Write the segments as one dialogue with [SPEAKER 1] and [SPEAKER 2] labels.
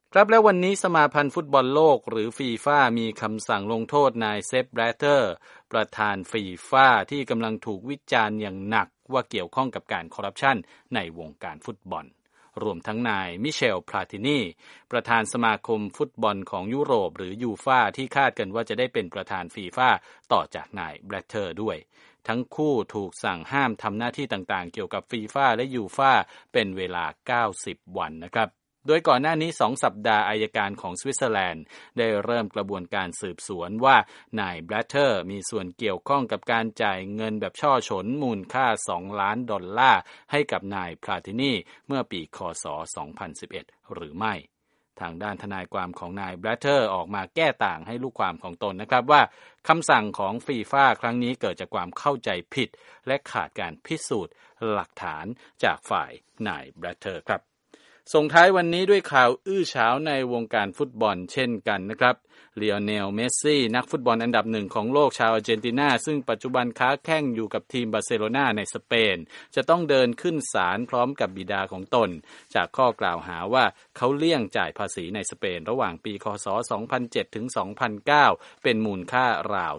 [SPEAKER 1] ครับแล้ววันนี้สมาพันธ์ฟุตบอลโลกหรือฟีฟ่ามีคำสั่งลงโทษนายเซป แบลตเตอร์ประธานฟีฟ่าที่กำลังถูกวิจารณ์อย่างหนักว่าเกี่ยวข้องกับการคอร์รัปชันในวงการฟุตบอลรวมทั้งนายมิเชล พลาตินีประธานสมาคมฟุตบอลของยุโรปหรือยูฟ่าที่คาดกันว่าจะได้เป็นประธานฟีฟ่าต่อจากนายแบลตเตอร์ด้วยทั้งคู่ถูกสั่งห้ามทำหน้าที่ต่างๆเกี่ยวกับฟีฟ่าและยูฟ่าเป็นเวลา90วันนะครับโดยก่อนหน้านี้2สัปดาห์อัยการของสวิตเซอร์แลนด์ได้เริ่มกระบวนการสืบสวนว่านายแบลตเตอร์มีส่วนเกี่ยวข้องกับการจ่ายเงินแบบช่อฉนมูลค่า$2 ล้านให้กับนายพลาตินีเมื่อปีคศ2011หรือไม่ทางด้านทนายความของนายแบลตเตอร์ออกมาแก้ต่างให้ลูกความของตนนะครับว่าคำสั่งของฟีฟ่าครั้งนี้เกิดจากความเข้าใจผิดและขาดการพิสูจน์หลักฐานจากฝ่ายนายแบลตเตอร์ครับส่งท้ายวันนี้ด้วยข่าวอื้อฉาวในวงการฟุตบอลเช่นกันนะครับลีโอเนล เมสซี่นักฟุตบอลอันดับหนึ่งของโลกชาวอาร์เจนตินาซึ่งปัจจุบันค้าแข้งอยู่กับทีมบาร์เซโลนาในสเปนจะต้องเดินขึ้นศาลพร้อมกับบิดาของตนจากข้อกล่าวหาว่าเขาเลี่ยงจ่ายภาษีในสเปนระหว่างปีคศ2007ถึง2009เป็นมูลค่าราว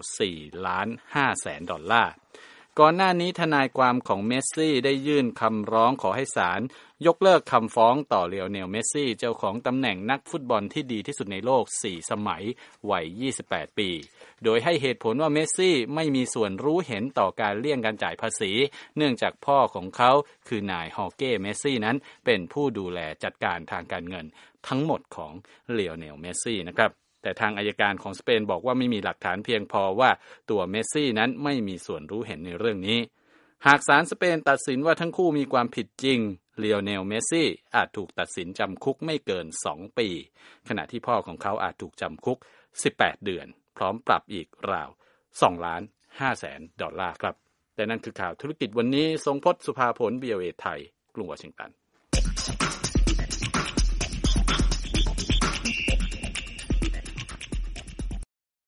[SPEAKER 1] $4.5 ล้านก่อนหน้านี้ทนายความของเมสซี่ได้ยื่นคำร้องขอให้ศาลยกเลิกคำฟ้องต่อลีโอเนล เมสซี่เจ้าของตำแหน่งนักฟุตบอลที่ดีที่สุดในโลก4สมัยวัย28ปีโดยให้เหตุผลว่าเมสซี่ไม่มีส่วนรู้เห็นต่อการเลี่ยงการจ่ายภาษีเนื่องจากพ่อของเขาคือนายฮอร์เก้ เมสซี่นั้นเป็นผู้ดูแลจัดการทางการเงินทั้งหมดของลีโอเนล เมสซี่นะครับแต่ทางอัยการของสเปนบอกว่าไม่มีหลักฐานเพียงพอว่าตัวเมสซี่นั้นไม่มีส่วนรู้เห็นในเรื่องนี้หากศาลสเปนตัดสินว่าทั้งคู่มีความผิดจริงลีโอเนล เมสซี่อาจถูกตัดสินจำคุกไม่เกิน2ปีขณะที่พ่อของเขาอาจถูกจำคุก18เดือนพร้อมปรับอีกราว$2.5 ล้านครับแต่นั่นคือข่าวธุรกิจวันนี้ทรงพจน์ สุภาผล VOA ไทยกรุงวอชิงตัน